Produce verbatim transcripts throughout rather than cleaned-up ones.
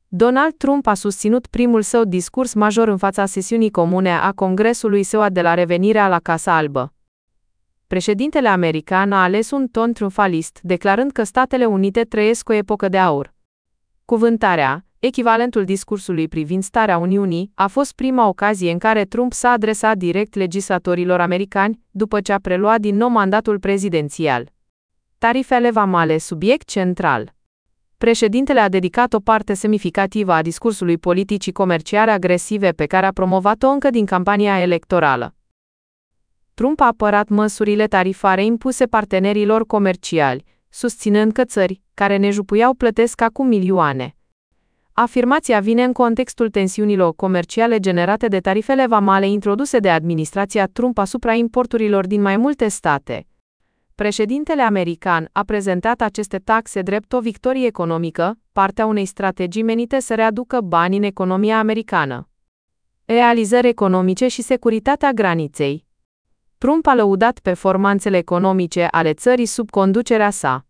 Donald Trump a susținut primul său discurs major în fața sesiunii comune a Congresului S U A de la revenirea la Casa Albă. Președintele american a ales un ton triumfalist, declarând că Statele Unite trăiesc o epocă de aur. Cuvântarea, echivalentul discursului privind starea Uniunii, a fost prima ocazie în care Trump s-a adresat direct legislatorilor americani, după ce a preluat din nou mandatul prezidențial. Tarifele vamale, subiect central. Președintele a dedicat o parte semnificativă a discursului politicii comerciale agresive pe care a promovat-o încă din campania electorală. Trump a apărat măsurile tarifare impuse partenerilor comerciali, susținând că țări care ne jupuiau plătesc acum milioane. Afirmația vine în contextul tensiunilor comerciale generate de tarifele vamale introduse de administrația Trump asupra importurilor din mai multe state. Președintele american a prezentat aceste taxe drept o victorie economică, partea unei strategii menite să readucă bani în economia americană. Realizări economice și securitatea graniței. Trump a lăudat performanțele economice ale țării sub conducerea sa.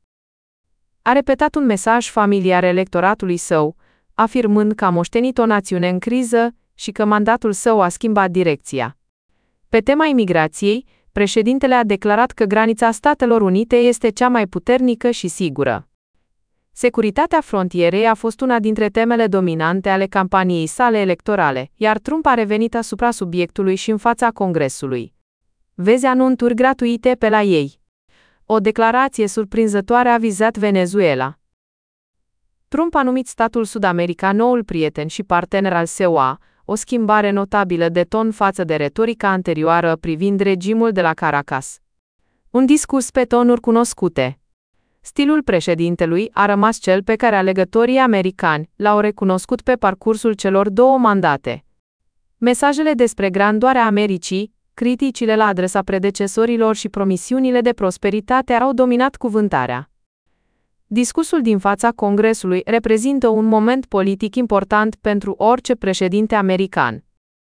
A repetat un mesaj familiar electoratului său, afirmând că a moștenit o națiune în criză și că mandatul său a schimbat direcția. Pe tema imigrației, președintele a declarat că granița Statelor Unite este cea mai puternică și sigură. Securitatea frontierei a fost una dintre temele dominante ale campaniei sale electorale, iar Trump a revenit asupra subiectului și în fața Congresului. Vezi anunțuri gratuite pe la ei. O declarație surprinzătoare a vizat Venezuela. Trump a numit statul sud-american noul prieten și partener al S U A, o schimbare notabilă de ton față de retorica anterioară privind regimul de la Caracas. Un discurs pe tonuri cunoscute. Stilul președintelui a rămas cel pe care alegătorii americani l-au recunoscut pe parcursul celor două mandate. Mesajele despre grandoarea Americii, criticile la adresa predecesorilor și promisiunile de prosperitate au dominat cuvântarea. Discursul din fața Congresului reprezintă un moment politic important pentru orice președinte american.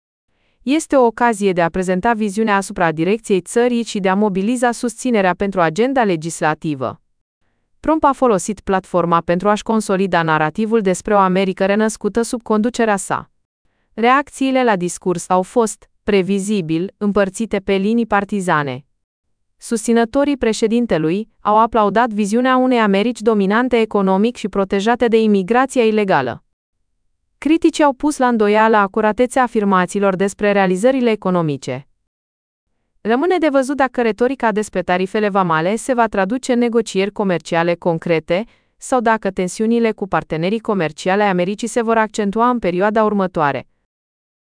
Este o ocazie de a prezenta viziunea asupra direcției țării și de a mobiliza susținerea pentru agenda legislativă. Trump a folosit platforma pentru a-și consolida narativul despre o Americă renăscută sub conducerea sa. Reacțiile la discurs au fost, previzibil, împărțite pe linii partizane. Susținătorii președintelui au aplaudat viziunea unei Americi dominante economic și protejate de imigrația ilegală. Criticii au pus la îndoială acuratețea afirmațiilor despre realizările economice. Rămâne de văzut dacă retorica despre tarifele vamale se va traduce în negocieri comerciale concrete sau dacă tensiunile cu partenerii comerciali ai Americii se vor accentua în perioada următoare.